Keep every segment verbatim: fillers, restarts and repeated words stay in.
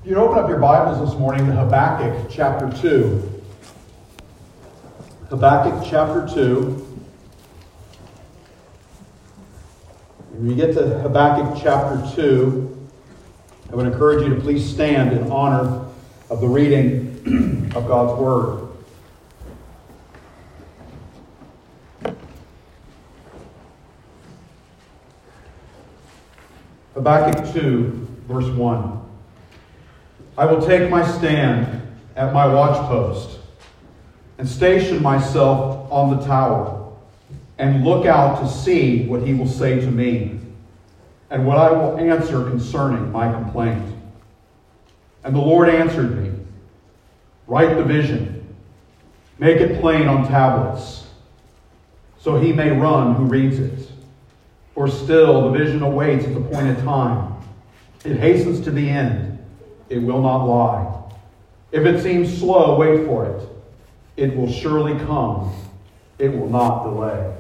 You open up your Bibles this morning to Habakkuk chapter two. Habakkuk chapter two. When you get to Habakkuk chapter two, I would encourage you to please stand in honor of the reading of God's Word. Habakkuk two, verse one. I will take my stand at my watchpost and station myself on the tower and look out to see what he will say to me and what I will answer concerning my complaint. And the Lord answered me, write the vision, make it plain on tablets, so he may run who reads it. For still the vision awaits its appointed time. It hastens to the end. It will not lie. If it seems slow, wait for it. It will surely come. It will not delay.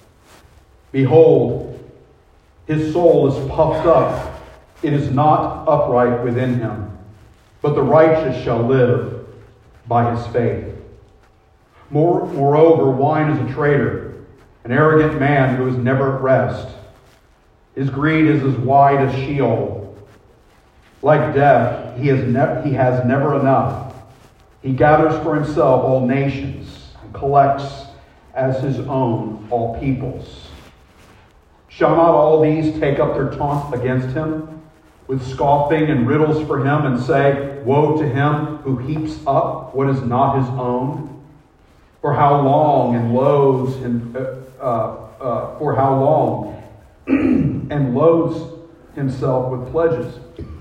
Behold, his soul is puffed up. It is not upright within him. But the righteous shall live by his faith. More, moreover, wine is a traitor, an arrogant man who is never at rest. His greed is as wide as Sheol. Like death, he has, ne- he has never enough. He gathers for himself all nations and collects as his own all peoples. Shall not all these take up their taunt against him, with scoffing and riddles for him, and say, woe to him who heaps up what is not his own? For how long and loads him, uh, uh, for how long and loads himself with pledges?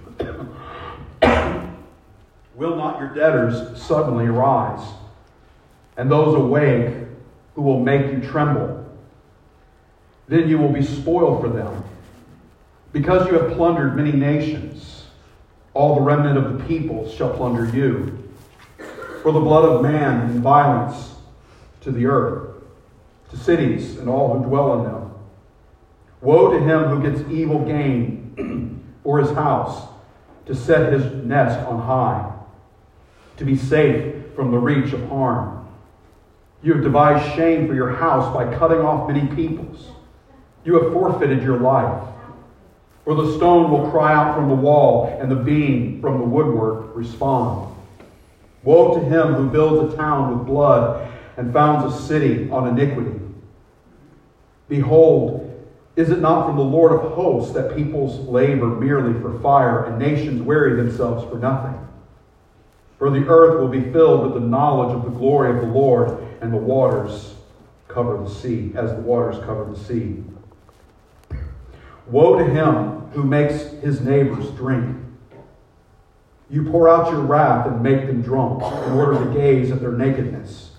Will not your debtors suddenly arise, and those awake who will make you tremble? Then you will be spoiled for them, because you have plundered many nations. All the remnant of the peoples shall plunder you. For the blood of man and violence to the earth, to cities and all who dwell in them. Woe to him who gets evil gain for his house, to set his nest on high, to be safe from the reach of harm. You have devised shame for your house by cutting off many peoples. You have forfeited your life. For the stone will cry out from the wall, and the beam from the woodwork respond. Woe to him who builds a town with blood and founds a city on iniquity. Behold, is it not from the Lord of hosts that peoples labor merely for fire, and nations weary themselves for nothing? For the earth will be filled with the knowledge of the glory of the Lord, and the waters cover the sea, as the waters cover the sea. Woe to him who makes his neighbors drink. You pour out your wrath and make them drunk, in order to gaze at their nakedness.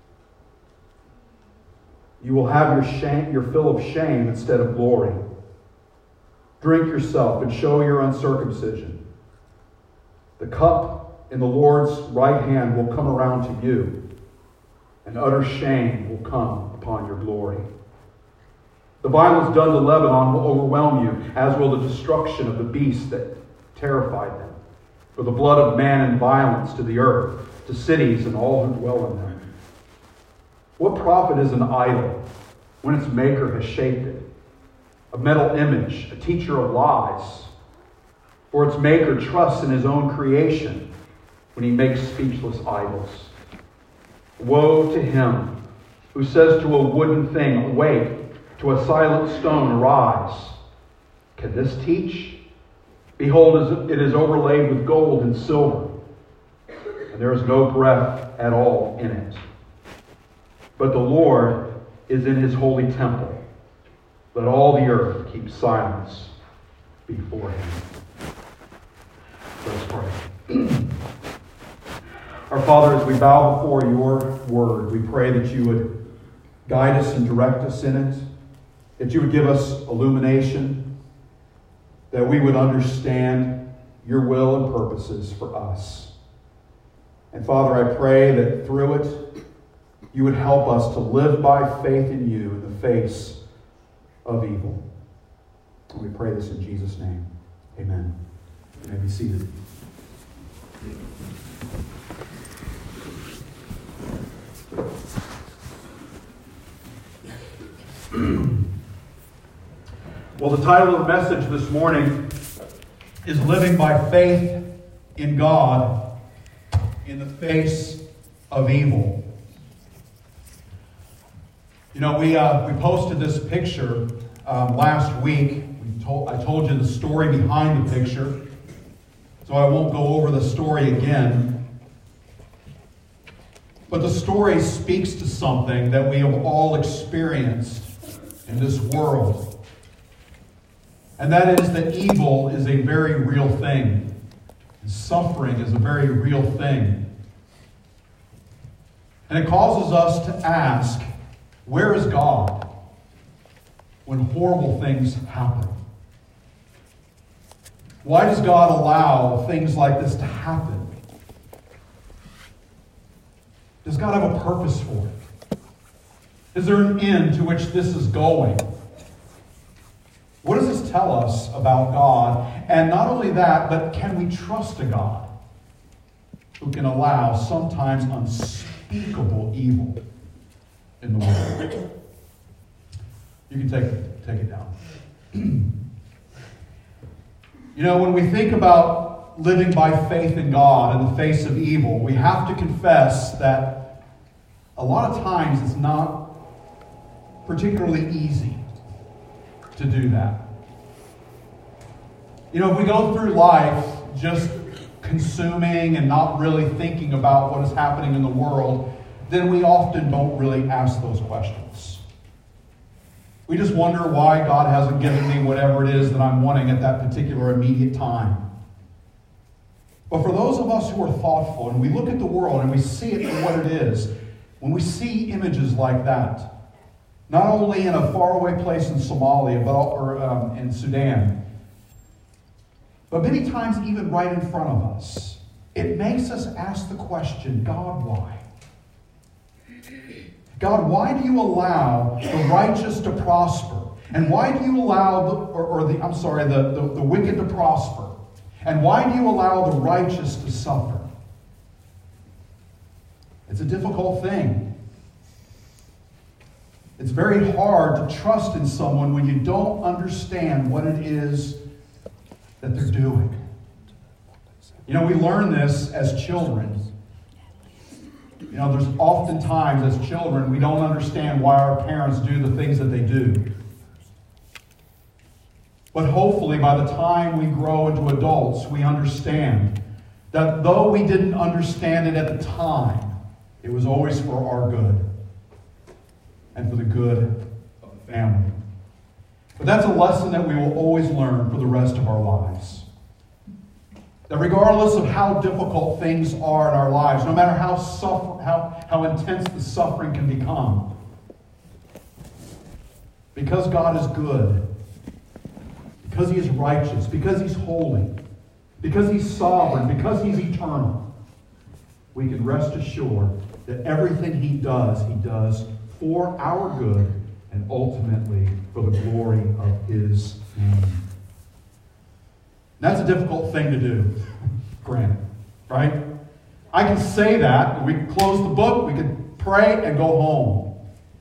You will have your shame, your fill of shame instead of glory. Drink yourself and show your uncircumcision. The cup in the Lord's right hand will come around to you, and utter shame will come upon your glory. The violence done to Lebanon will overwhelm you, as will the destruction of the beasts that terrified them. For the blood of man and violence to the earth, to cities and all who dwell in them. What profit is an idol when its maker has shaped it? A metal image, a teacher of lies. For its maker trusts in his own creation when he makes speechless idols. Woe to him who says to a wooden thing, awake, to a silent stone, arise. Can this teach? Behold, it is overlaid with gold and silver, and there is no breath at all in it. But the Lord is in his holy temple. Let all the earth keep silence before him. Let's pray. Our Father, as we bow before your word, we pray that you would guide us and direct us in it, that you would give us illumination, that we would understand your will and purposes for us. And Father, I pray that through it, you would help us to live by faith in you in the face of evil. And we pray this in Jesus' name. Amen. You may be seated. Well, the title of the message this morning is Living by Faith in God in the Face of Evil. You know, we uh, we posted this picture um, last week. We told, I told you the story behind the picture, so I won't go over the story again. But the story speaks to something that we have all experienced in this world. And that is that evil is a very real thing. And suffering is a very real thing. And it causes us to ask, where is God when horrible things happen? Why does God allow things like this to happen? Does God have a purpose for it? Is there an end to which this is going? What does this tell us about God? And not only that, but can we trust a God who can allow sometimes unspeakable evil in the world? You can take it, take it down. You know, when we think about living by faith in God in the face of evil, we have to confess that a lot of times it's not particularly easy to do that. You know, if we go through life just consuming and not really thinking about what is happening in the world, then we often don't really ask those questions. We just wonder why God hasn't given me whatever it is that I'm wanting at that particular immediate time. But for those of us who are thoughtful and we look at the world and we see it for what it is, when we see images like that, not only in a faraway place in Somalia, but or um, in Sudan, but many times even right in front of us, it makes us ask the question, God, why? God, why do you allow the righteous to prosper? And why do you allow, the, or, or the, I'm sorry, the, the, the wicked to prosper? And why do you allow the righteous to suffer? It's a difficult thing. It's very hard to trust in someone when you don't understand what it is that they're doing. You know, we learn this as children. You know, there's often times as children we don't understand why our parents do the things that they do. But hopefully by the time we grow into adults, we understand that though we didn't understand it at the time, it was always for our good and for the good of the family. But that's a lesson that we will always learn for the rest of our lives. That regardless of how difficult things are in our lives, no matter how suffer, how, how intense the suffering can become, because God is good, because He is righteous, because He's holy, because He's sovereign, because He's eternal, we can rest assured that everything He does, He does for our good and ultimately for the glory of His name. That's a difficult thing to do, granted, right? I can say that, we can close the book, we can pray and go home.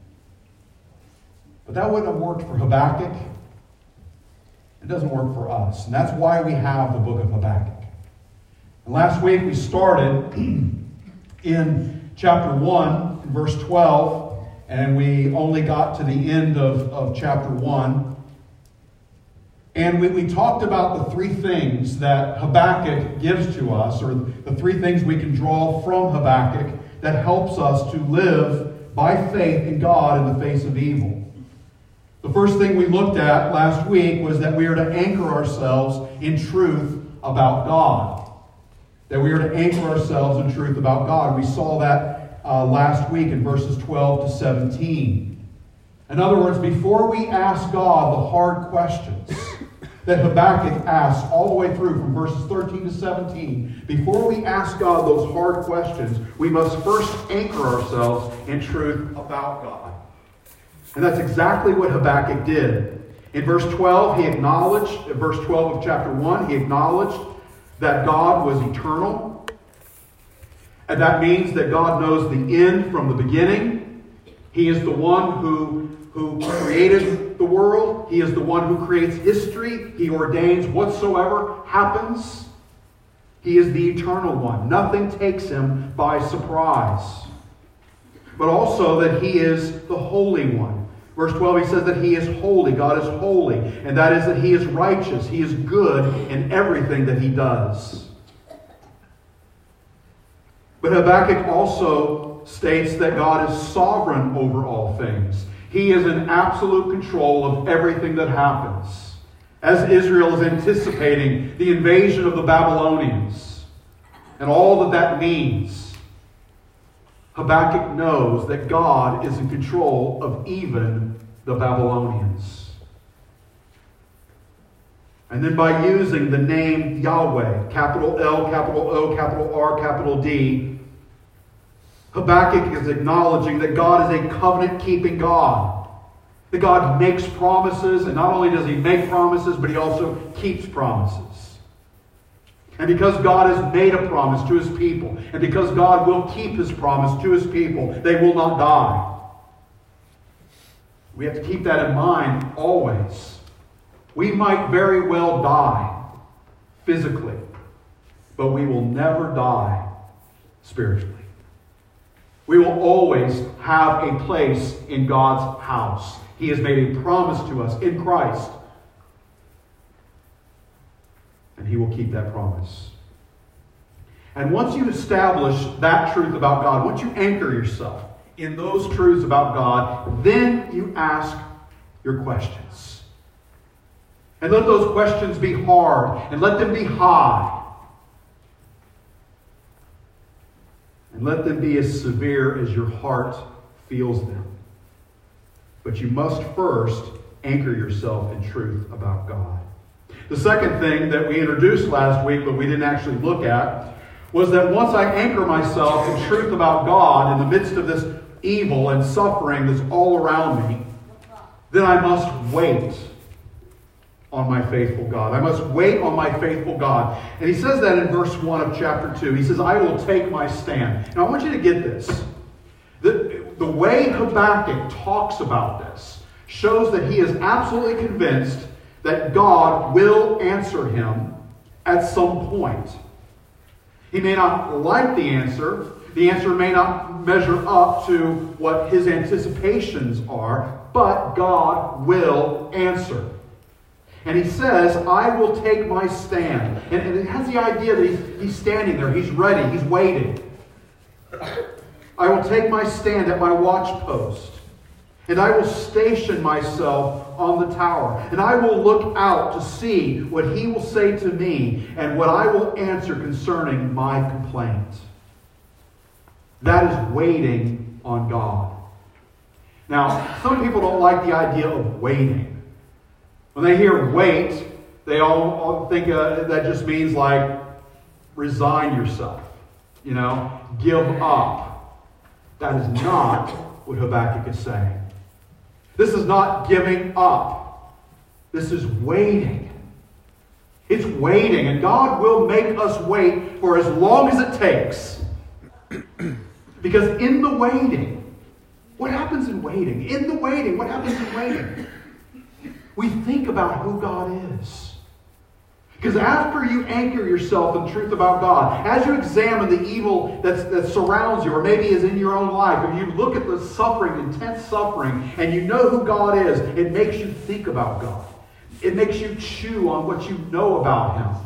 But that wouldn't have worked for Habakkuk. It doesn't work for us. And that's why we have the book of Habakkuk. And last week we started in chapter one, in verse twelve, and we only got to the end of, of chapter one. And we, we talked about the three things that Habakkuk gives to us, or the three things we can draw from Habakkuk that helps us to live by faith in God in the face of evil. The first thing we looked at last week was that we are to anchor ourselves in truth about God. That we are to anchor ourselves in truth about God. We saw that uh, last week in verses twelve to seventeen. In other words, before we ask God the hard questions that Habakkuk asks all the way through from verses thirteen to seventeen, before we ask God those hard questions, we must first anchor ourselves in truth about God. And that's exactly what Habakkuk did. In verse twelve, he acknowledged, in verse twelve of chapter one, he acknowledged that God was eternal, And that means that God knows the end from the beginning. He is the one who, who created the world. He is the one who creates history. He ordains whatsoever happens. He is the eternal one. Nothing takes him by surprise. But also that he is the Holy One. Verse twelve, he says that he is holy. God is holy. And that is that he is righteous. He is good in everything that he does. But Habakkuk also states that God is sovereign over all things. He is in absolute control of everything that happens. As Israel is anticipating the invasion of the Babylonians and all that that means, Habakkuk knows that God is in control of even the Babylonians. And then by using the name Yahweh, capital L, capital O, capital R, capital D, Habakkuk is acknowledging that God is a covenant-keeping God. That God makes promises, and not only does he make promises, but he also keeps promises. And because God has made a promise to his people, and because God will keep his promise to his people, they will not die. We have to keep that in mind always. We might very well die physically, but we will never die spiritually. We will always have a place in God's house. He has made a promise to us in Christ. And he will keep that promise. And once you establish that truth about God, once you anchor yourself in those truths about God, then you ask your questions. And let those questions be hard, and let them be high. And let them be as severe as your heart feels them. But you must first anchor yourself in truth about God. The second thing that we introduced last week, but we didn't actually look at, was that once I anchor myself in truth about God in the midst of this evil and suffering that's all around me, then I must wait on my faithful God. I must wait on my faithful God. And he says that in verse one of chapter two. He says, I will take my stand. Now I want you to get this. The, the way Habakkuk talks about this shows that he is absolutely convinced that God will answer him at some point. He may not like the answer. The answer may not measure up to what his anticipations are, but God will answer. And he says, I will take my stand. And, and it has the idea that he's, he's standing there. He's ready. He's waiting. I will take my stand at my watchpost. And I will station myself on the tower. And I will look out to see what he will say to me and what I will answer concerning my complaint. That is waiting on God. Now, some people don't like the idea of waiting. When they hear wait, they all, all think uh, that just means like resign yourself. You know, give up. That is not what Habakkuk is saying. This is not giving up. This is waiting. It's waiting, and God will make us wait for as long as it takes. Because in the waiting, what happens in waiting? In the waiting, what happens in waiting? We think about who God is. Because after you anchor yourself in truth about God, as you examine the evil that's, that surrounds you, or maybe is in your own life, or you look at the suffering, intense suffering, and you know who God is, it makes you think about God. It makes you chew on what you know about Him.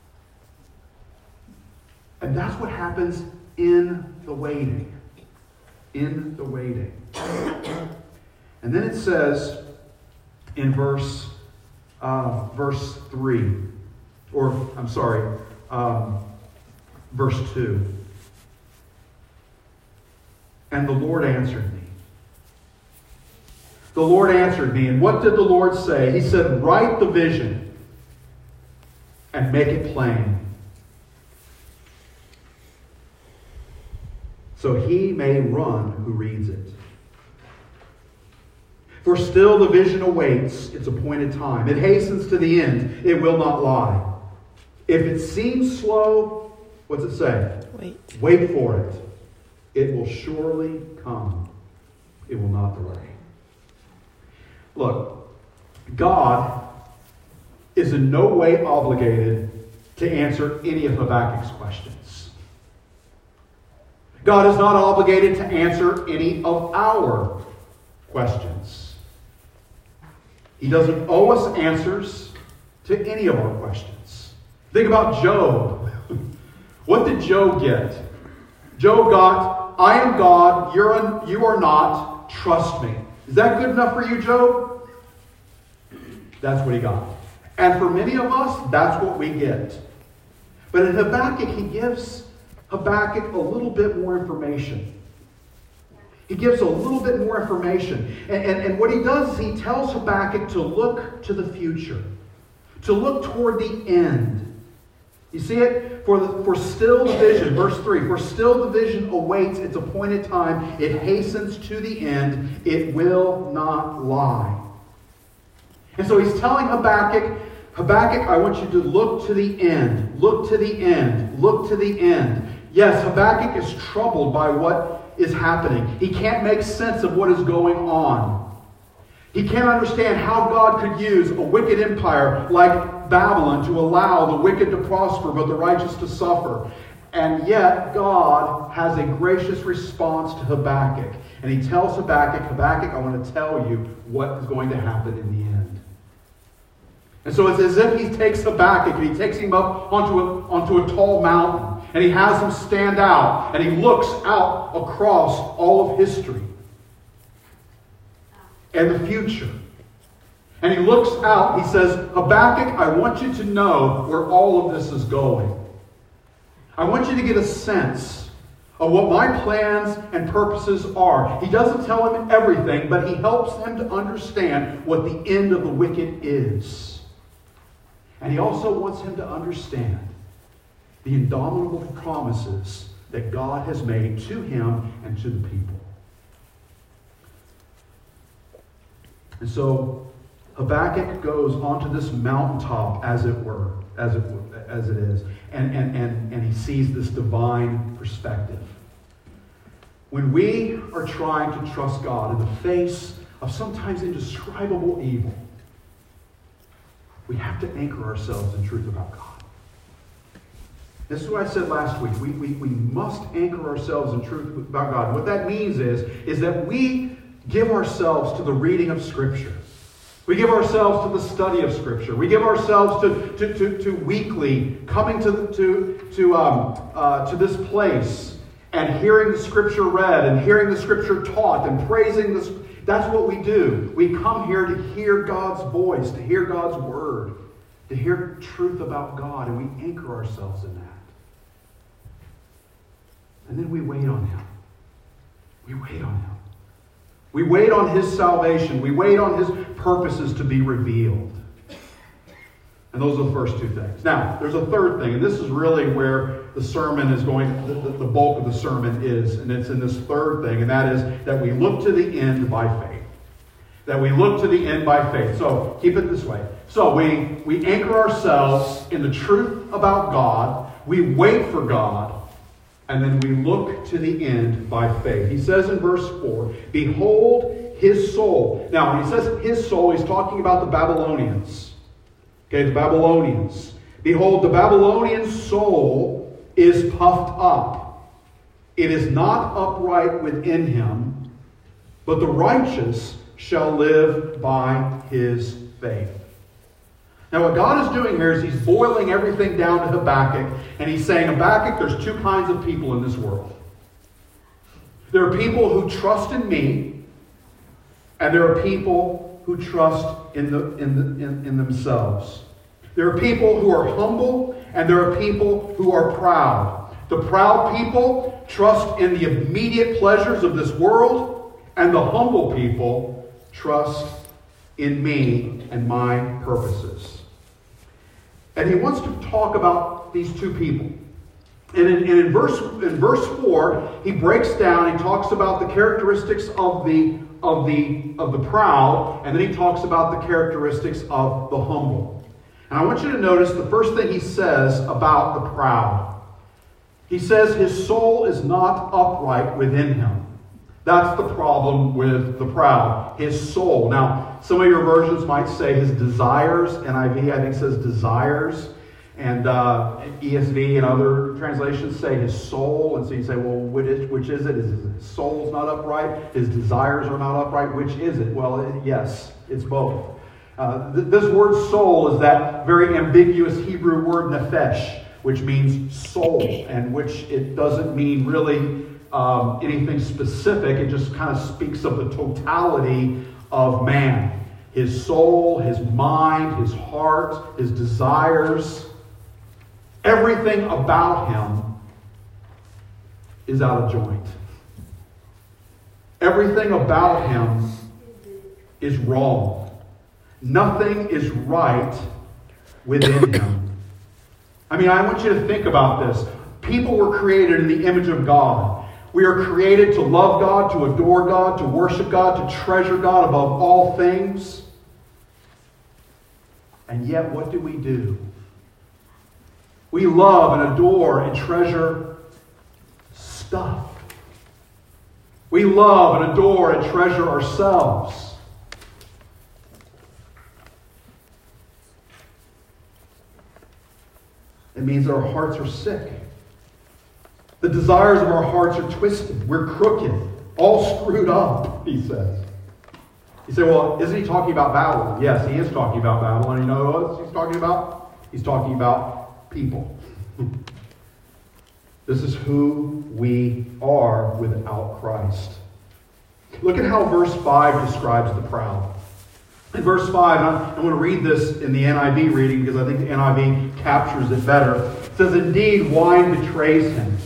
And that's what happens in the waiting. In the waiting. And then it says in verse uh, verse three, or I'm sorry, um, verse two. And the Lord answered me. The Lord answered me. And what did the Lord say? He said, write the vision and make it plain, so he may run who reads it. For still the vision awaits its appointed time. It hastens to the end. It will not lie. If it seems slow, what's it say? Wait. Wait for it. It will surely come. It will not delay. Look, God is in no way obligated to answer any of Habakkuk's questions. God is not obligated to answer any of our questions. He doesn't owe us answers to any of our questions. Think about Job. What did Job get? Job got, I am God, you're un, you are not, trust me. Is that good enough for you, Job? That's what he got. And for many of us, that's what we get. But in Habakkuk, he gives Habakkuk a little bit more information. He gives a little bit more information. And, and, and what he does is he tells Habakkuk to look to the future, to look toward the end. You see it? For, the, for still the vision, verse three, for still the vision awaits its appointed time. It hastens to the end. It will not lie. And so he's telling Habakkuk, Habakkuk, I want you to look to the end. Look to the end. Look to the end. Yes, Habakkuk is troubled by what is happening. He can't make sense of what is going on. He can't understand how God could use a wicked empire like Babylon to allow the wicked to prosper but the righteous to suffer. And yet God has a gracious response to Habakkuk. And he tells Habakkuk, Habakkuk, I want to tell you what is going to happen in the end. And so it's as if he takes Habakkuk and he takes him up onto a, onto a tall mountain. And he has him stand out. And he looks out across all of history and the future. And he looks out, he says, Habakkuk, I want you to know where all of this is going. I want you to get a sense of what my plans and purposes are. He doesn't tell him everything, but he helps him to understand what the end of the wicked is. And he also wants him to understand the indomitable promises that God has made to him and to the people. And so Habakkuk goes onto this mountaintop, as it were, as it as it is, and, and, and, and he sees this divine perspective. When we are trying to trust God in the face of sometimes indescribable evil, we have to anchor ourselves in truth about God. This is what I said last week. We, we, we must anchor ourselves in truth about God. What that means is, is that we give ourselves to the reading of Scripture. We give ourselves to the study of Scripture. We give ourselves to, to, to, to weekly coming to, to, to, um, uh, to this place and hearing the Scripture read and hearing the Scripture taught and praising this. That's what we do. We come here to hear God's voice, to hear God's word, to hear truth about God, and we anchor ourselves in that. And then we wait on Him. We wait on Him. We wait on His salvation. We wait on His purposes to be revealed. And those are the first two things. Now, there's a third thing, and this is really where the sermon is going, the, the, the bulk of the sermon is, and it's in this third thing, and that is that we look to the end by faith. That we look to the end by faith. So, keep it this way. So, we, we anchor ourselves in the truth about God, we wait for God, and then we look to the end by faith. He says in verse four, behold his soul. Now, when he says his soul, he's talking about the Babylonians. Okay, the Babylonians. Behold, the Babylonian soul is puffed up. It is not upright within him, but the righteous shall live by his faith. Now, what God is doing here is He's boiling everything down to Habakkuk, and He's saying, Habakkuk, there's two kinds of people in this world. There are people who trust in me, and there are people who trust in, the, in, the, in, in themselves. There are people who are humble, and there are people who are proud. The proud people trust in the immediate pleasures of this world, and the humble people trust in me and my purposes. And he wants to talk about these two people. And in, and in verse in verse four, he breaks down, he talks about the characteristics of the of the of the proud, and then he talks about the characteristics of the humble. And I want you to notice the first thing he says about the proud. He says his soul is not upright within him. That's the problem with the proud. His soul. Now, some of your versions might say his desires. N I V, I think, says desires. And uh, E S V and other translations say his soul. And so you say, well, which is, which is it? Is his soul's not upright? His desires are not upright? Which is it? Well, it, yes, it's both. Uh, th- this word soul is that very ambiguous Hebrew word nephesh, which means soul, and which it doesn't mean really um, anything specific. It just kind of speaks of the totality of man. His soul, his mind, his heart, his desires. Everything about him is out of joint. Everything about him is wrong. Nothing is right within him. I mean, I want you to think about this. People were created in the image of God. We are created to love God, to adore God, to worship God, to treasure God above all things. And yet, what do we do? We love and adore and treasure stuff. We love and adore and treasure ourselves. It means that our hearts are sick. The desires of our hearts are twisted. We're crooked. All screwed up, he says. You say, well, isn't he talking about Babylon? Yes, he is talking about Babylon. You know what else he's talking about? He's talking about people. This is who we are without Christ. Look at how verse five describes the proud. In verse five, I'm going to read this in the N I V reading because I think the N I V captures it better. It says, indeed, wine betrays him.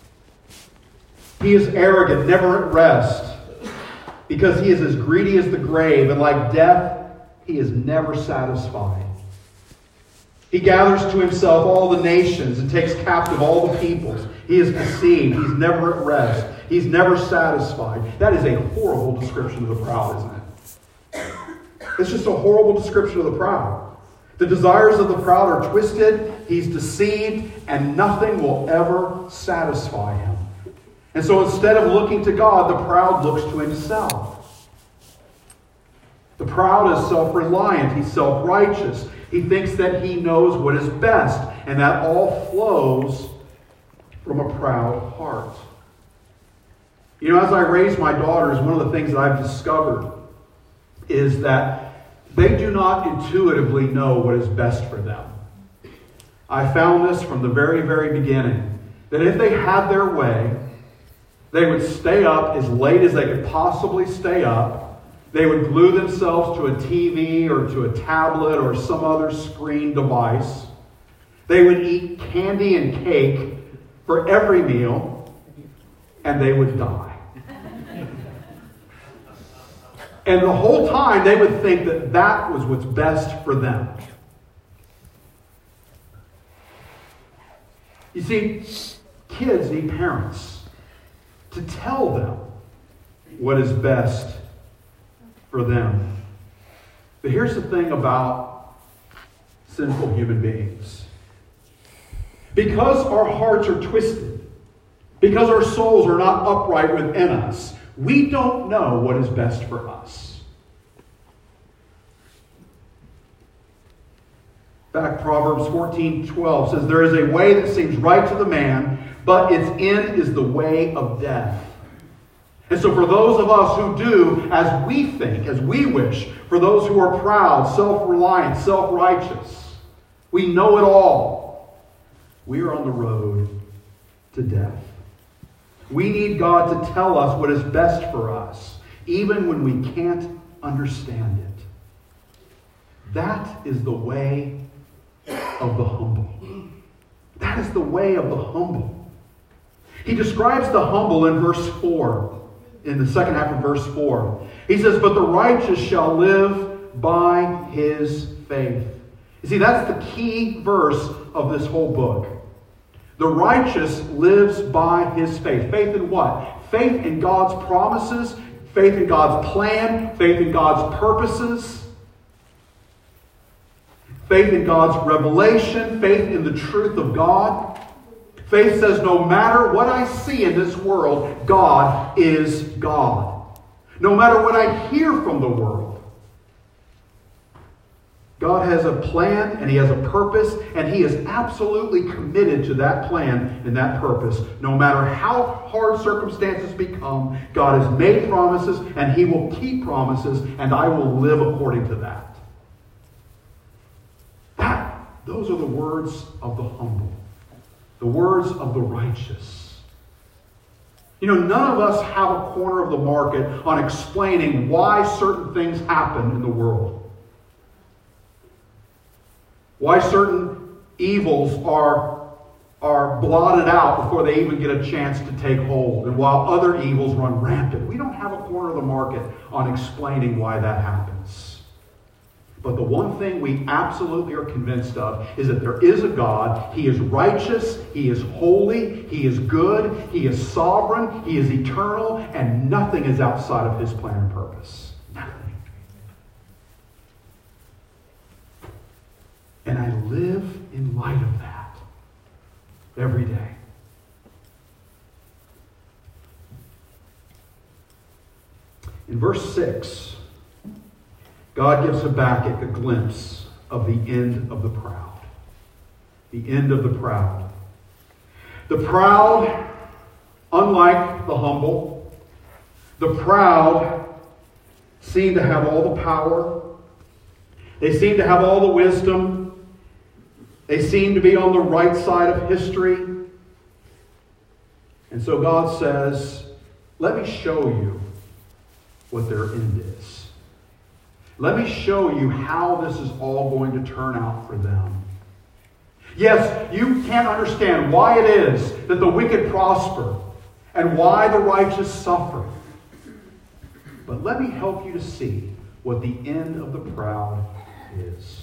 He is arrogant, never at rest, because he is as greedy as the grave, and like death, he is never satisfied. He gathers to himself all the nations and takes captive all the peoples. He is deceived. He's never at rest. He's never satisfied. That is a horrible description of the proud, isn't it? It's just a horrible description of the proud. The desires of the proud are twisted. He's deceived, and nothing will ever satisfy him. And so instead of looking to God, the proud looks to himself. The proud is self-reliant. He's self-righteous. He thinks that he knows what is best, and that all flows from a proud heart. You know, as I raise my daughters, one of the things that I've discovered is that they do not intuitively know what is best for them. I found this from the very, very beginning, that if they had their way, they would stay up as late as they could possibly stay up. They would glue themselves to a T V or to a tablet or some other screen device. They would eat candy and cake for every meal, and they would die. And the whole time they would think that that was what's best for them. You see, kids need parents to tell them what is best for them. But here's the thing about sinful human beings. Because our hearts are twisted, because our souls are not upright within us, we don't know what is best for us. In fact, Proverbs fourteen twelve says, there is a way that seems right to the man, but its end is the way of death. And so for those of us who do as we think, as we wish, for those who are proud, self-reliant, self-righteous, we know it all, we are on the road to death. We need God to tell us what is best for us, even when we can't understand it. That is the way of the humble. That is the way of the humble. He describes the humble in verse four. In the second half of verse four. He says, but the righteous shall live by his faith. You see, that's the key verse of this whole book. The righteous lives by his faith. Faith in what? Faith in God's promises, faith in God's plan, faith in God's purposes, faith in God's revelation, faith in the truth of God, Faith says, no matter what I see in this world, God is God. No matter what I hear from the world, God has a plan and He has a purpose, and He is absolutely committed to that plan and that purpose. No matter how hard circumstances become, God has made promises and He will keep promises, and I will live according to that. That, those are the words of the humble. The words of the righteous. You know, none of us have a corner of the market on explaining why certain things happen in the world. Why certain evils are, are blotted out before they even get a chance to take hold, and while other evils run rampant. We don't have a corner of the market on explaining why that happens. But the one thing we absolutely are convinced of is that there is a God. He is righteous. He is holy. He is good. He is sovereign. He is eternal. And nothing is outside of His plan and purpose. Nothing. And I live in light of that every day. In verse six, God gives Habakkuk a glimpse of the end of the proud. The end of the proud. The proud, unlike the humble, the proud seem to have all the power. They seem to have all the wisdom. They seem to be on the right side of history. And so God says, let me show you what their end is. Let me show you how this is all going to turn out for them. Yes, you can't understand why it is that the wicked prosper and why the righteous suffer. But let me help you to see what the end of the proud is.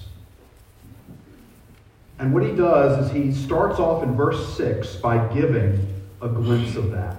And what he does is he starts off in verse six by giving a glimpse of that.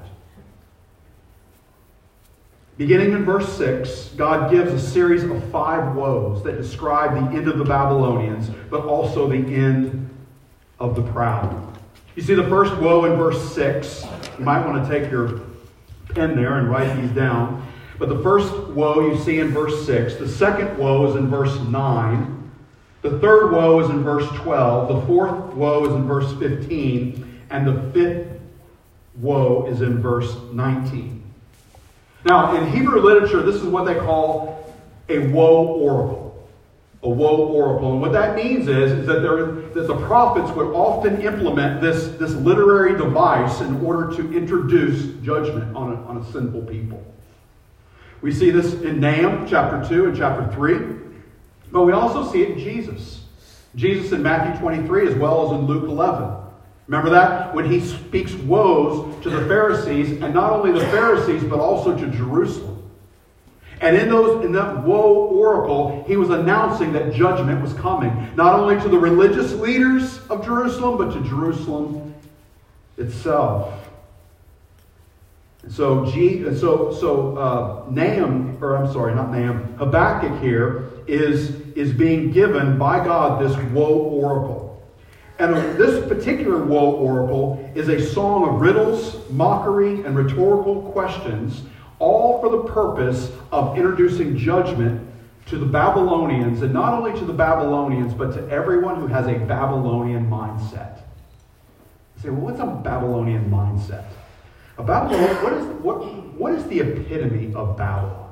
Beginning in verse six, God gives a series of five woes that describe the end of the Babylonians, but also the end of the proud. You see the first woe in verse six. You might want to take your pen there and write these down. But the first woe you see in verse six. The second woe is in verse nine. The third woe is in verse twelve. The fourth woe is in verse fifteen. And the fifth woe is in verse nineteen. Now, in Hebrew literature, this is what they call a woe oracle. A woe oracle. And what that means is, is that, there, that the prophets would often implement this, this literary device in order to introduce judgment on a, on a sinful people. We see this in Nahum chapter two and chapter three. But we also see it in Jesus. Jesus in Matthew twenty-three as well as in Luke eleven. Remember that? When he speaks woes to the Pharisees, and not only the Pharisees, but also to Jerusalem. And in those in that woe oracle, he was announcing that judgment was coming. Not only to the religious leaders of Jerusalem, but to Jerusalem itself. And so, G, and so, so uh, Nahum, or I'm sorry, not Nahum, Habakkuk here is, is being given by God this woe oracle. And this particular woe oracle is a song of riddles, mockery, and rhetorical questions, all for the purpose of introducing judgment to the Babylonians, and not only to the Babylonians, but to everyone who has a Babylonian mindset. You say, well, what's a Babylonian mindset? A Babylon, what is, what, what is the epitome of Babylon?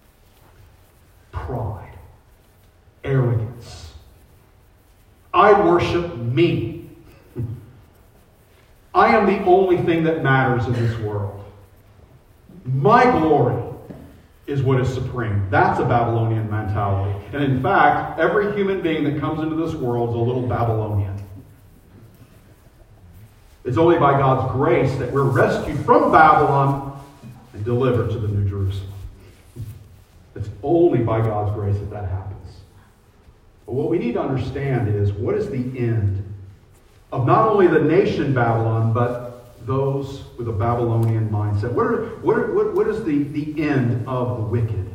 Pride, arrogance. I worship me. I am the only thing that matters in this world. My glory is what is supreme. That's a Babylonian mentality. And in fact, every human being that comes into this world is a little Babylonian. It's only by God's grace that we're rescued from Babylon and delivered to the New Jerusalem. It's only by God's grace that that happens. But what we need to understand is, what is the end of not only the nation Babylon, but those with a Babylonian mindset? What, are, what, are, what, what is the, the end of the wicked?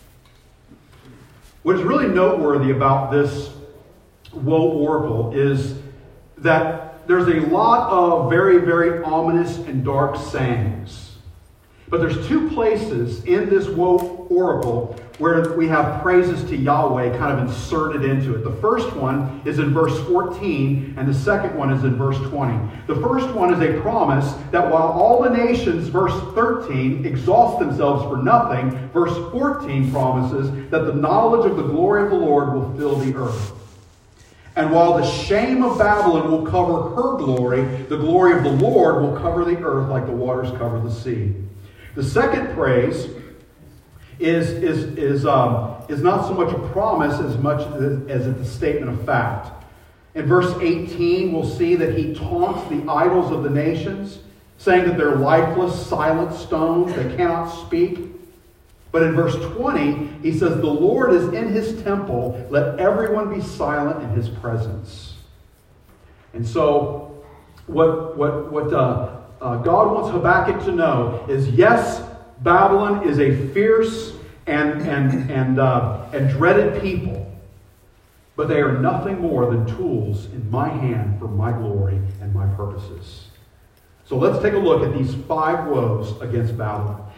What is really noteworthy about this woe oracle is that there's a lot of very, very ominous and dark sayings. But there's two places in this woe oracle where we have praises to Yahweh kind of inserted into it. The first one is in verse fourteen, and the second one is in verse twenty. The first one is a promise that while all the nations, verse thirteen, exhaust themselves for nothing, verse fourteen promises that the knowledge of the glory of the Lord will fill the earth. And while the shame of Babylon will cover her glory, the glory of the Lord will cover the earth like the waters cover the sea. The second praise is, is, is, um, is not so much a promise as much as, as it's a statement of fact. In verse eighteen, we'll see that he taunts the idols of the nations, saying that they're lifeless, silent stones, they cannot speak. But in verse twenty, he says, the Lord is in his temple, let everyone be silent in his presence. And so, what, what, what uh, uh, God wants Habakkuk to know is, yes, Babylon is a fierce and, and, and, uh, and dreaded people, but they are nothing more than tools in my hand for my glory and my purposes. So let's take a look at these five woes against Babylon.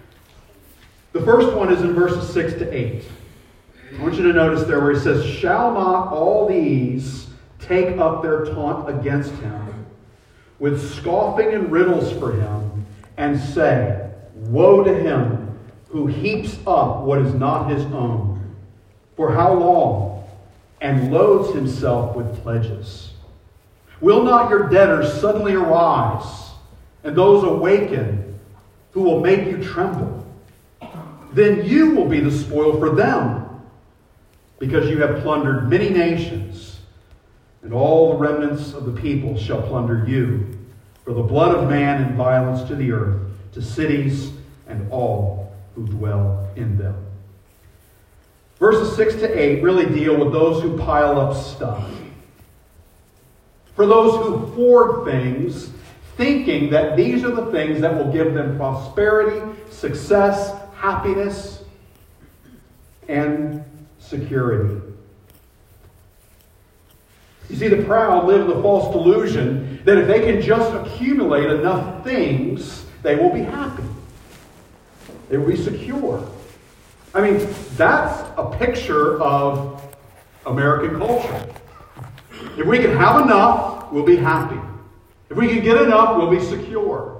The first one is in verses six to eight. I want you to notice there where he says, shall not all these take up their taunt against him, with scoffing and riddles for him, and say, woe to him who heaps up what is not his own. For how long? And loads himself with pledges. Will not your debtors suddenly arise, and those awaken who will make you tremble? Then you will be the spoil for them, because you have plundered many nations, and all the remnants of the people shall plunder you, for the blood of man and violence to the earth, to cities and all who dwell in them. Verses six to eight really deal with those who pile up stuff. For those who hoard things, thinking that these are the things that will give them prosperity, success, happiness, and security. You see, the proud live in the false delusion that if they can just accumulate enough things, they will be happy. They will be secure. I mean, that's a picture of American culture. If we can have enough, we'll be happy. If we can get enough, we'll be secure.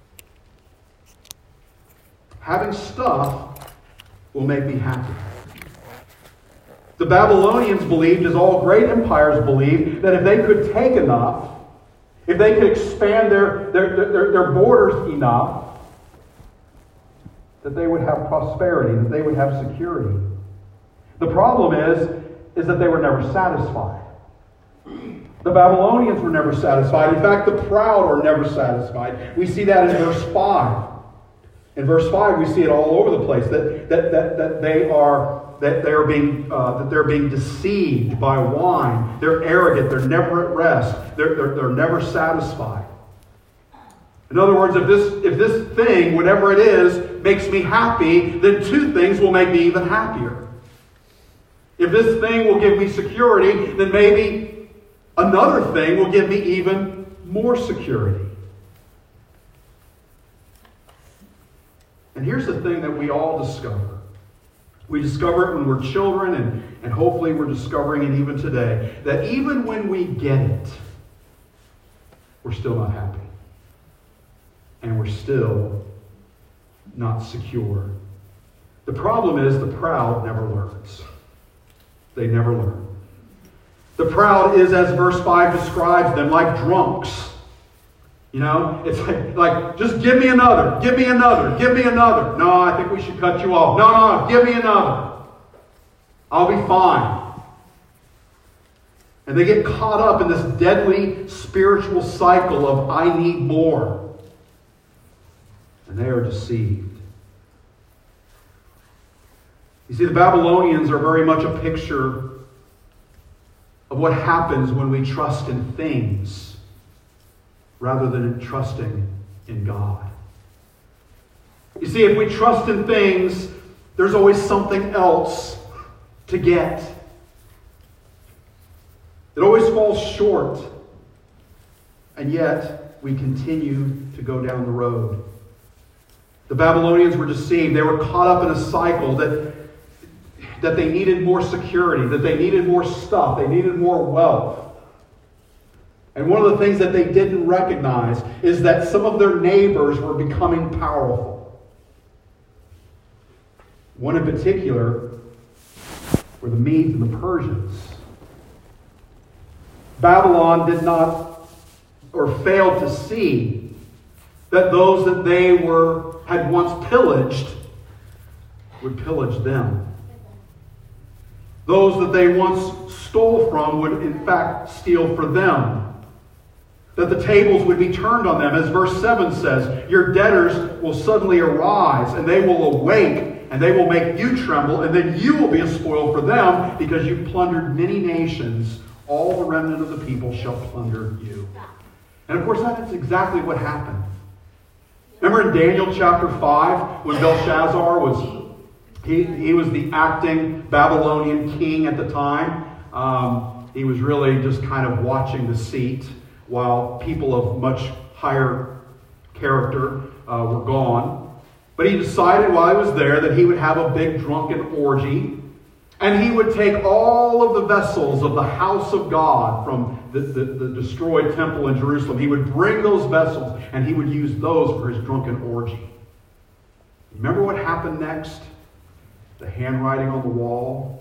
Having stuff will make me happy. The Babylonians believed, as all great empires believed, that if they could take enough, if they could expand their, their, their, their borders enough, that they would have prosperity, that they would have security. The problem is, is that they were never satisfied. The Babylonians were never satisfied. In fact, the proud are never satisfied. We see that in verse five. In verse five, we see it all over the place, that, that, that, that they are that they are being uh, that they're being deceived by wine. They're arrogant. They're never at rest. They're, they're, they're never satisfied. In other words, if this if this thing, whatever it is, makes me happy, then two things will make me even happier. If this thing will give me security, then maybe another thing will give me even more security. And here's the thing that we all discover. We discover it when we're children, and, and hopefully we're discovering it even today, that even when we get it, we're still not happy. And we're still not secure. The problem is the proud never learns. They never learn. The proud is, as verse five describes them, like drunks. You know, it's like, like, just give me another, give me another, give me another. No, I think we should cut you off. No, no, no, give me another. I'll be fine. And they get caught up in this deadly spiritual cycle of I need more. And they are deceived. You see, the Babylonians are very much a picture of what happens when we trust in things rather than in trusting in God. You see, if we trust in things, there's always something else to get. It always falls short. And yet, we continue to go down the road. The Babylonians were deceived. They were caught up in a cycle that, that they needed more security, that they needed more stuff, they needed more wealth. And one of the things that they didn't recognize is that some of their neighbors were becoming powerful. One in particular were the Medes and the Persians. Babylon did not, or failed to see, that those that they were had once pillaged would pillage them. Those that they once stole from would in fact steal for them. That the tables would be turned on them. As verse seven says, your debtors will suddenly arise, and they will awake, and they will make you tremble, and then you will be a spoil for them, because you plundered many nations. All the remnant of the people shall plunder you. And of course, that is exactly what happened. Remember in Daniel chapter five, when Belshazzar was, he, he was the acting Babylonian king at the time. Um, he was really just kind of watching the seat while people of much higher character uh, were gone. But he decided while he was there that he would have a big drunken orgy, and he would take all of the vessels of the house of God from the, the, the destroyed temple in Jerusalem. He would bring those vessels, and he would use those for his drunken orgy. Remember what happened next? The handwriting on the wall.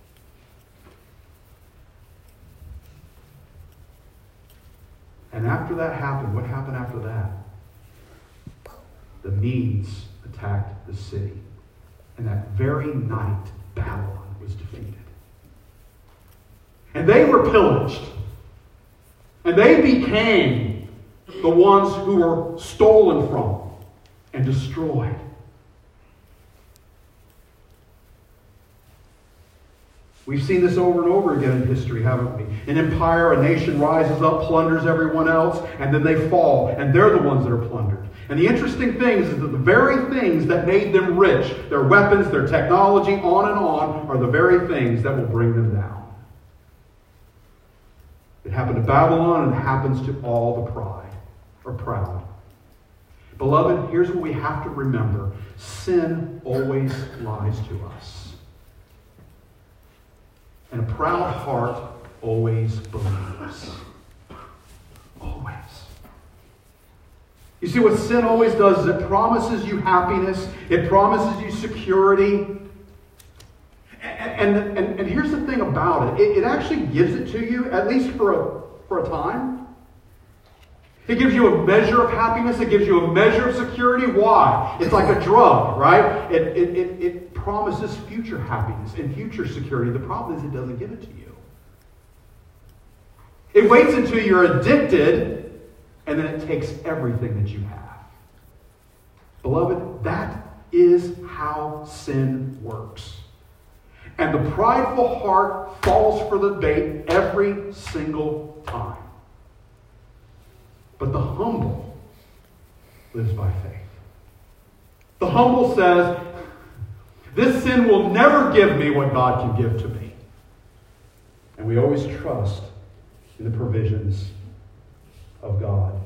And after that happened, what happened after that? The Medes attacked the city. And that very night, Babylon was defeated. And they were pillaged. And they became the ones who were stolen from and destroyed. We've seen this over and over again in history, haven't we? An empire, a nation rises up, plunders everyone else, and then they fall, and they're the ones that are plundered. And the interesting thing is that the very things that made them rich, their weapons, their technology, on and on, are the very things that will bring them down. It happened to Babylon, and it happens to all the pride, or proud. Beloved, here's what we have to remember. Sin always lies to us. And a proud heart always believes. Always. You see, what sin always does is it promises you happiness. It promises you security. And, and, and, and here's the thing about it. it. It actually gives it to you, at least for a, for a time. It gives you a measure of happiness. It gives you a measure of security. Why? It's like a drug, right? It, it, it, it promises future happiness and future security. The problem is it doesn't give it to you. It waits until you're addicted, and then it takes everything that you have. Beloved, that is how sin works. And the prideful heart falls for the bait every single time. But the humble lives by faith. The humble says, this sin will never give me what God can give to me. And we always trust in the provisions of God.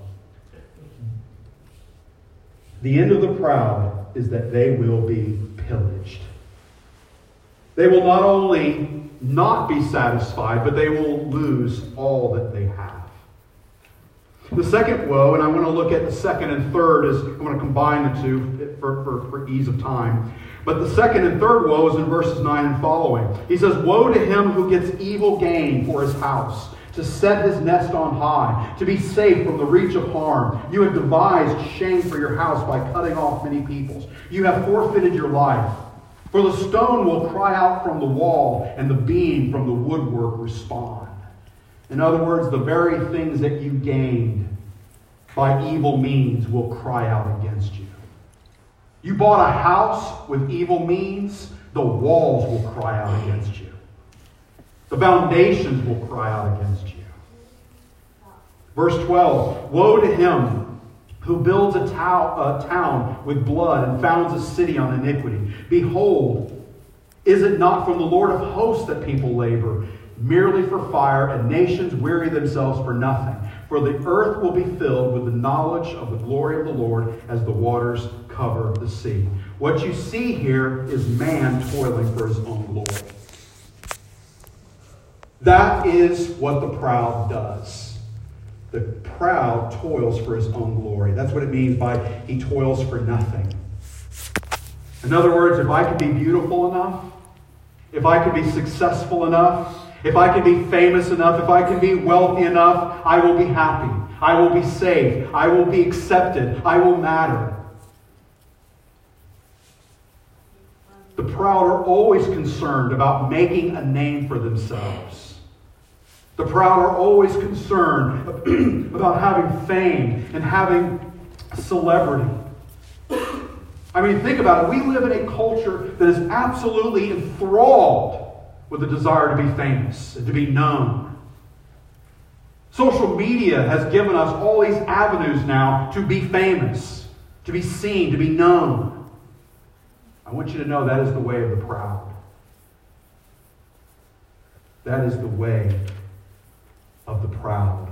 The end of the proud is that they will be pillaged. They will not only not be satisfied, but they will lose all that they have. The second woe, and I want to look at the second and third, is I want to combine the two for, for, for ease of time. But the second and third woe is in verses nine and following. He says, woe to him who gets evil gain for his house, to set his nest on high, to be safe from the reach of harm. You have devised shame for your house by cutting off many peoples. You have forfeited your life. For the stone will cry out from the wall, and the beam from the woodwork respond. In other words, the very things that you gained by evil means will cry out against you. You bought a house with evil means, the walls will cry out against you. The foundations will cry out against you. Verse twelve, woe to him who builds a, tow- a town with blood and founds a city on iniquity. Behold, is it not from the Lord of hosts that people labor? merely for fire, and nations weary themselves for nothing. For the earth will be filled with the knowledge of the glory of the Lord as the waters cover the sea. What you see here is man toiling for his own glory. That is what the proud does. The proud toils for his own glory. That's what it means by he toils for nothing. In other words, if I can be beautiful enough, if I can be successful enough, if I can be famous enough, if I can be wealthy enough, I will be happy. I will be safe. I will be accepted. I will matter. The proud are always concerned about making a name for themselves. The proud are always concerned about having fame and having celebrity. I mean, think about it. We live in a culture that is absolutely enthralled with the desire to be famous and to be known. Social media has given us all these avenues now to be famous, to be seen, to be known. I want you to know that is the way of the proud. That is the way of the proud.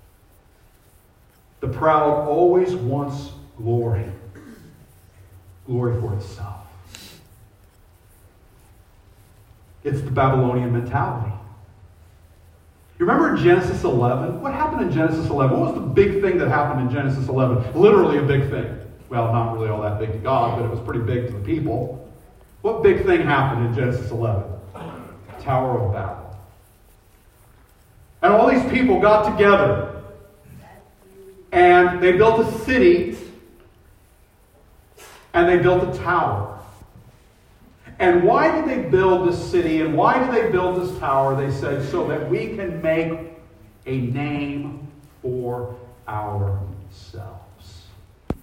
The proud always wants glory. Glory for itself. It's the Babylonian mentality. You remember in Genesis eleven? What happened in Genesis eleven? What was the big thing that happened in Genesis eleven? Literally a big thing. Well, not really all that big to God, but it was pretty big to the people. What big thing happened in Genesis eleven? Tower of Babel. And all these people got together and they built a city and they built a tower. And why did they build this city and why did they build this tower? They said, so that we can make a name for ourselves.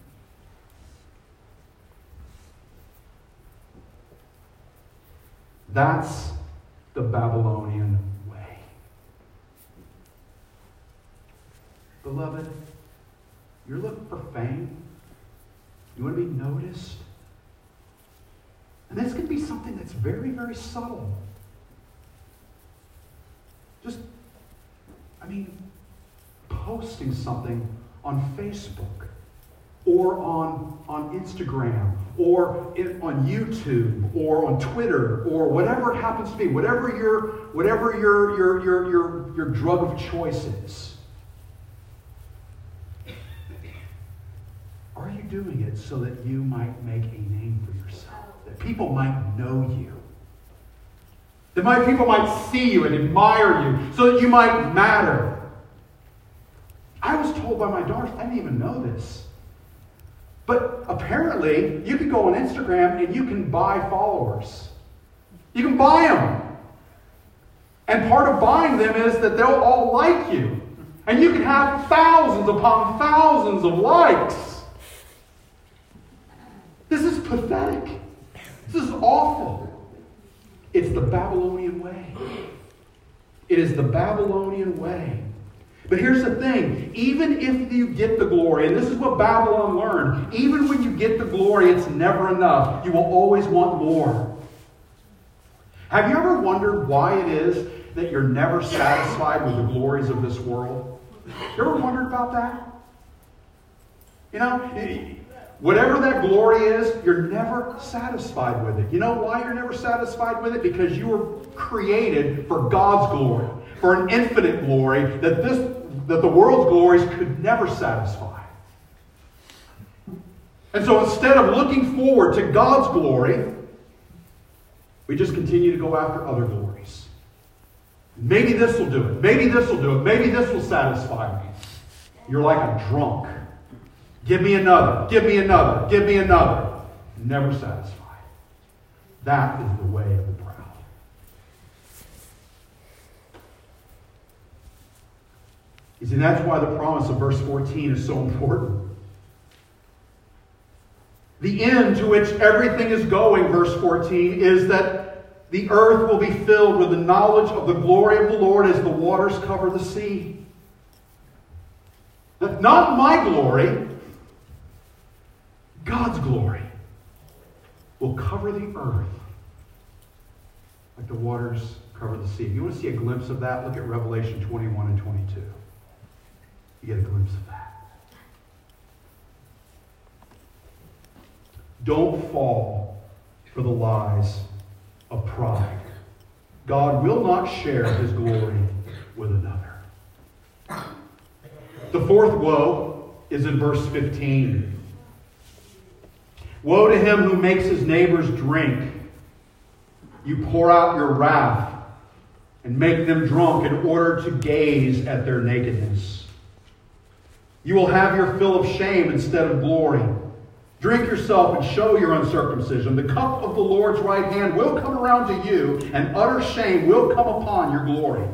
That's the Babylonian way. Beloved, you're looking for fame? You want to be noticed? And this can be something that's very, very subtle. Just, I mean, posting something on Facebook or on, on Instagram or in, on YouTube or on Twitter or whatever it happens to be, whatever your whatever your your your your, your drug of choice is. Are you doing it so that you might make a name for yourself? That people might know you. That might, people might see you and admire you so that you might matter. I was told by my daughters, I didn't even know this. But apparently, you can go on Instagram and you can buy followers. You can buy them. And part of buying them is that they'll all like you. And you can have thousands upon thousands of likes. This is pathetic. This is awful. It's the Babylonian way. It is the Babylonian way. But here's the thing. Even if you get the glory, and this is what Babylon learned, even when you get the glory, it's never enough. You will always want more. Have you ever wondered why it is that you're never satisfied with the glories of this world? You ever wondered about that? You know, whatever that glory is, you're never satisfied with it. You know why you're never satisfied with it? Because you were created for God's glory, for an infinite glory that this that the world's glories could never satisfy. And so instead of looking forward to God's glory, we just continue to go after other glories. Maybe this will do it. Maybe this will do it. Maybe this will satisfy me. You're like a drunk. Give me another. Give me another. Give me another. Never satisfied. That is the way of the proud. You see, that's why the promise of verse fourteen is so important. The end to which everything is going, verse fourteen, is that the earth will be filled with the knowledge of the glory of the Lord as the waters cover the sea. Not my glory, God's glory will cover the earth like the waters cover the sea. If you want to see a glimpse of that, look at Revelation twenty-one and twenty-two. You get a glimpse of that. Don't fall for the lies of pride. God will not share his glory with another. The fourth woe is in verse fifteen. Woe to him who makes his neighbors drink. You pour out your wrath and make them drunk in order to gaze at their nakedness. You will have your fill of shame instead of glory. Drink yourself and show your uncircumcision. The cup of the Lord's right hand will come around to you, and utter shame will come upon your glory.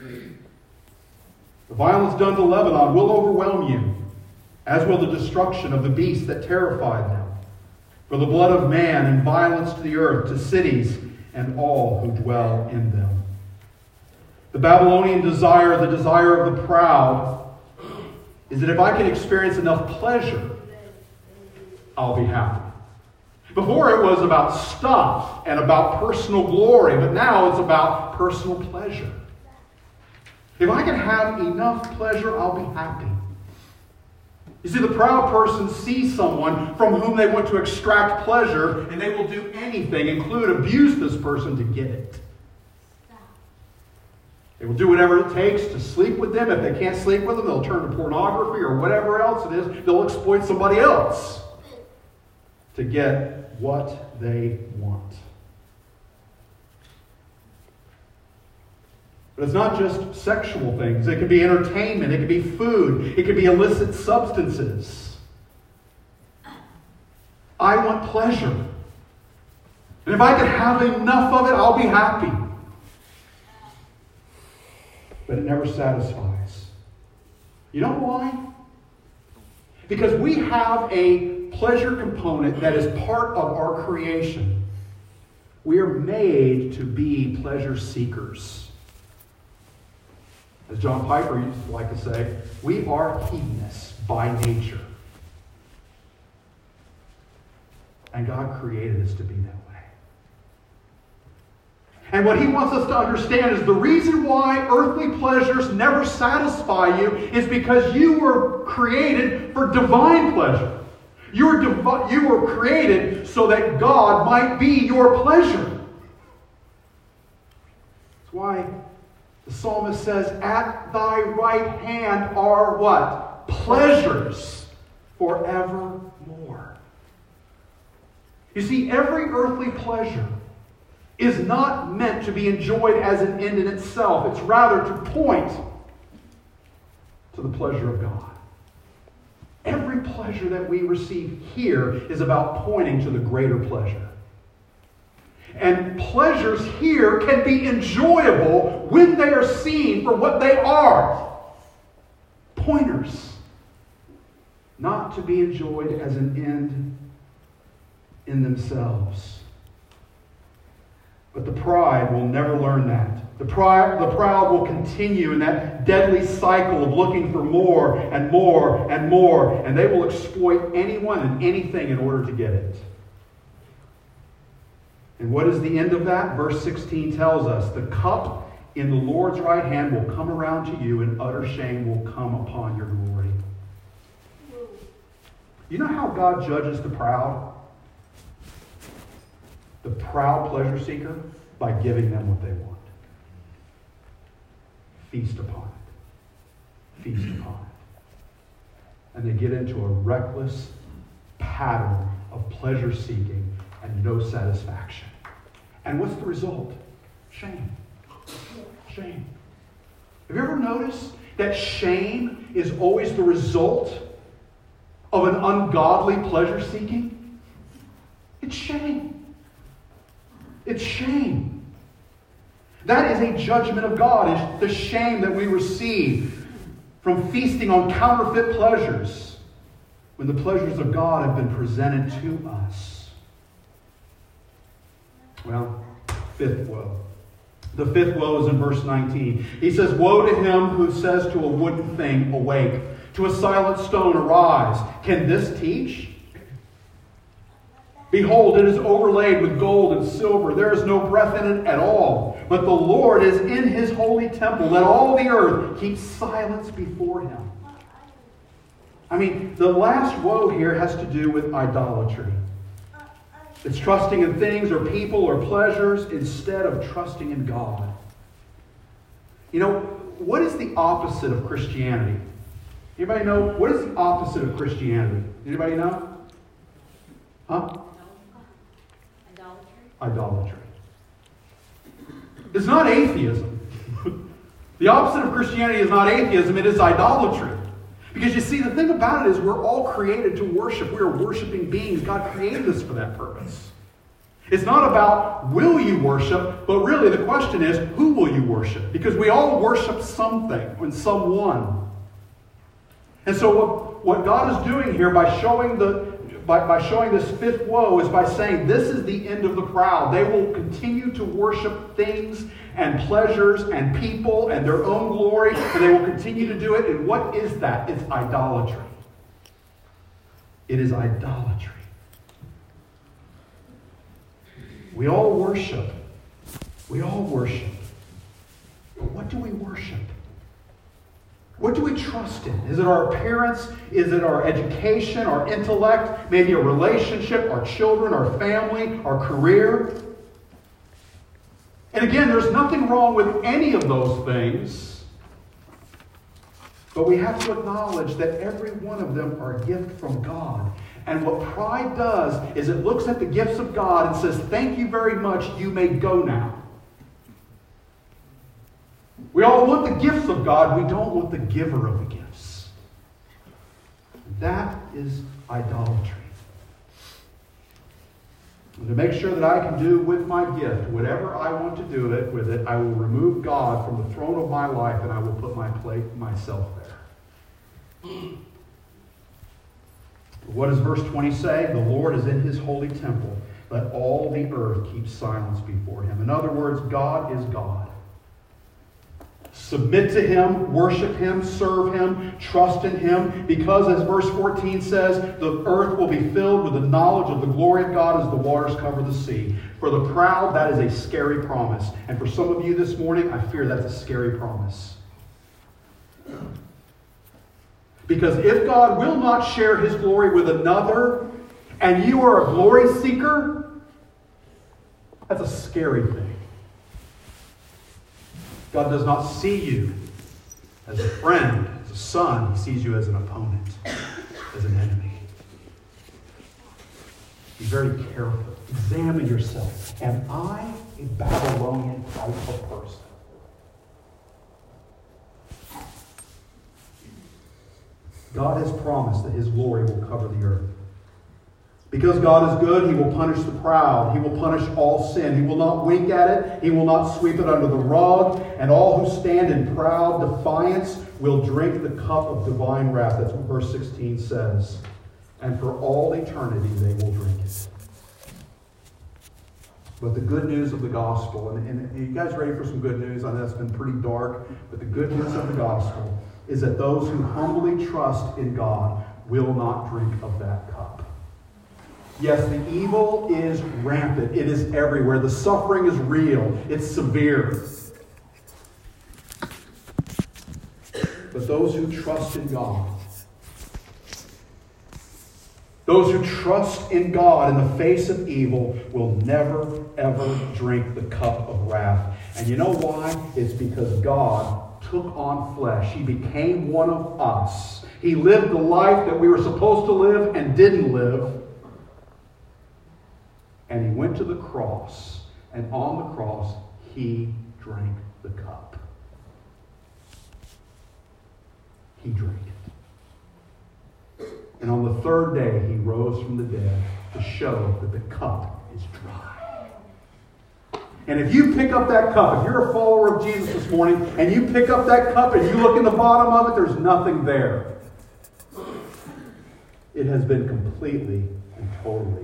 The violence done to Lebanon will overwhelm you, as will the destruction of the beast that terrified them. For the blood of man and violence to the earth, to cities and all who dwell in them. The Babylonian desire, the desire of the proud, is that if I can experience enough pleasure, I'll be happy. Before it was about stuff and about personal glory, but now it's about personal pleasure. If I can have enough pleasure, I'll be happy. You see, the proud person sees someone from whom they want to extract pleasure, and they will do anything, include abuse this person, to get it. They will do whatever it takes to sleep with them. If they can't sleep with them, they'll turn to pornography or whatever else it is. They'll exploit somebody else to get what they want. But it's not just sexual things. It can be entertainment. It can be food. It can be illicit substances. I want pleasure. And if I can have enough of it, I'll be happy. But it never satisfies. You know why? Because we have a pleasure component that is part of our creation. We are made to be pleasure seekers. As John Piper used to like to say, we are hedonists by nature. And God created us to be that way. And what he wants us to understand is the reason why earthly pleasures never satisfy you is because you were created for divine pleasure. You were, divi- you were created so that God might be your pleasure. That's why the psalmist says, at thy right hand are what? Pleasures forevermore. You see, every earthly pleasure is not meant to be enjoyed as an end in itself. It's rather to point to the pleasure of God. Every pleasure that we receive here is about pointing to the greater pleasure. And pleasures here can be enjoyable when they are seen for what they are. Pointers. Not to be enjoyed as an end in themselves. But the pride will never learn that. The pride, the proud will continue in that deadly cycle of looking for more and more and more. And they will exploit anyone and anything in order to get it. And what is the end of that? Verse sixteen tells us, the cup in the Lord's right hand will come around to you, and utter shame will come upon your glory. You know how God judges the proud? The proud pleasure seeker? By giving them what they want. Feast upon it. Feast upon it. And they get into a reckless pattern of pleasure seeking and no satisfaction. And what's the result? Shame. Shame. Have you ever noticed that shame is always the result of an ungodly pleasure seeking? It's shame. It's shame. That is a judgment of God. It's the shame that we receive from feasting on counterfeit pleasures when the pleasures of God have been presented to us. Well, fifth woe. The fifth woe is in verse nineteen. He says, woe to him who says to a wooden thing, awake, to a silent stone, arise. Can this teach? Behold, it is overlaid with gold and silver. There is no breath in it at all. But the Lord is in his holy temple. Let all the earth keep silence before him. I mean, the last woe here has to do with idolatry. It's trusting in things or people or pleasures instead of trusting in God. You know, what is the opposite of Christianity? Anybody know? What is the opposite of Christianity? Anybody know? Huh? Idolatry. Idolatry. It's not atheism. The opposite of Christianity is not atheism, it is idolatry. Because you see, the thing about it is we're all created to worship. We are worshiping beings. God created us for that purpose. It's not about will you worship, but really the question is, who will you worship? Because we all worship something and someone. And so what, what God is doing here by showing the by, by showing this fifth woe is by saying this is the end of the proud. They will continue to worship things and pleasures and people and their own glory, and they will continue to do it. And what is that? It's idolatry. It is idolatry. We all worship. We all worship. But what do we worship? What do we trust in? Is it our appearance? Is it our education, our intellect, maybe a relationship, our children, our family, our career? And again, there's nothing wrong with any of those things. But we have to acknowledge that every one of them are a gift from God. And what pride does is it looks at the gifts of God and says, thank you very much, you may go now. We all want the gifts of God, we don't want the giver of the gifts. That is idolatry. And to make sure that I can do with my gift whatever I want to do it with it, I will remove God from the throne of my life and I will put my plate myself there. What does verse twenty say? The Lord is in his holy temple. Let all the earth keep silence before him. In other words, God is God. Submit to him, worship him, serve him, trust in him, because as verse fourteen says, the earth will be filled with the knowledge of the glory of God as the waters cover the sea. For the proud, that is a scary promise. And for some of you this morning, I fear that's a scary promise. Because if God will not share his glory with another, and you are a glory seeker, that's a scary thing. God does not see you as a friend, as a son. He sees you as an opponent, as an enemy. Be very careful. Examine yourself. Am I a Babylonian type of person? God has promised that his glory will cover the earth. Because God is good, he will punish the proud. He will punish all sin. He will not wink at it. He will not sweep it under the rug. And all who stand in proud defiance will drink the cup of divine wrath. That's what verse sixteen says. And for all eternity they will drink it. But the good news of the gospel, and, and are you guys ready for some good news? I know it's been pretty dark, but the good news of the gospel is that those who humbly trust in God will not drink of that cup. Yes, the evil is rampant. It is everywhere. The suffering is real. It's severe. But those who trust in God, those who trust in God in the face of evil will never, ever drink the cup of wrath. And you know why? It's because God took on flesh. He became one of us. He lived the life that we were supposed to live and didn't live. And he went to the cross, and on the cross, he drank the cup. He drank it. And on the third day, he rose from the dead to show that the cup is dry. And if you pick up that cup, if you're a follower of Jesus this morning, and you pick up that cup and you look in the bottom of it, there's nothing there. It has been completely and totally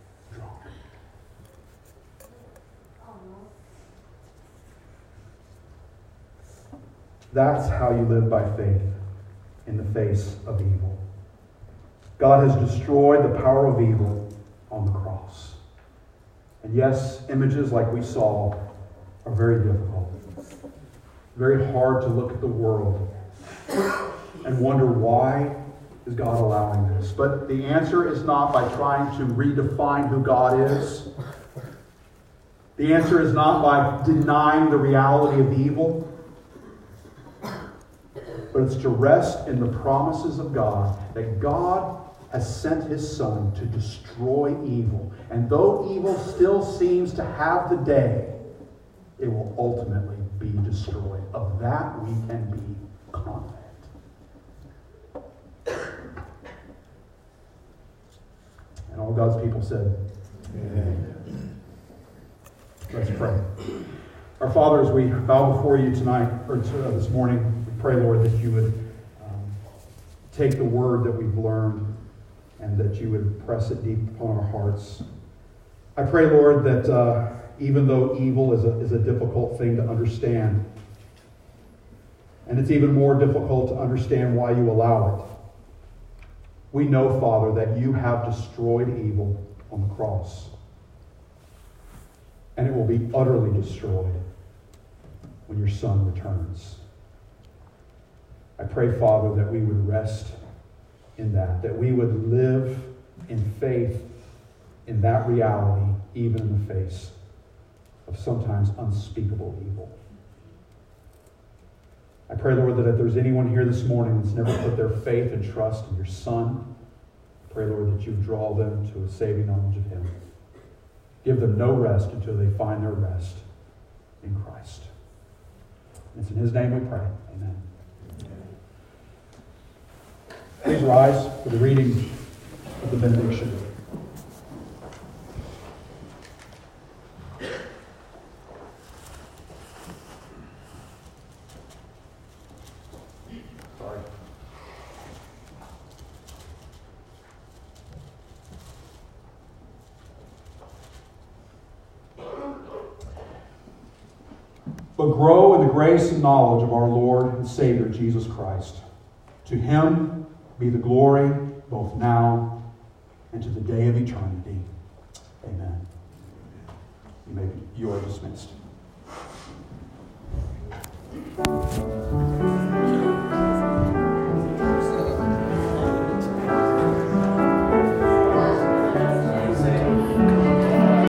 That's how you live by faith in the face of evil. God has destroyed the power of evil on the cross. And yes, images like we saw are very difficult. Very hard to look at the world and wonder why is God allowing this. But the answer is not by trying to redefine who God is. The answer is not by denying the reality of evil. But it's to rest in the promises of God, that God has sent His Son to destroy evil. And though evil still seems to have the day, it will ultimately be destroyed. Of that we can be confident. And all God's people said, Amen. Let's pray. Our Father, as we bow before you tonight, or to, uh, this morning, we pray, Lord, that you would um, take the word that we've learned and that you would press it deep upon our hearts. I pray, Lord, that uh, even though evil is a, is a difficult thing to understand, and it's even more difficult to understand why you allow it, we know, Father, that you have destroyed evil on the cross. And it will be utterly destroyed when your Son returns. I pray, Father, that we would rest in that, that we would live in faith in that reality, even in the face of sometimes unspeakable evil. I pray, Lord, that if there's anyone here this morning that's never put their faith and trust in your Son, I pray, Lord, that you draw them to a saving knowledge of him. Give them no rest until they find their rest in Christ. And it's in his name we pray. Amen. Please rise for the reading of the benediction. Sorry. But grow in the grace and knowledge of our Lord and Savior Jesus Christ. To him be the glory both now and to the day of eternity. Amen. You may be, you are dismissed.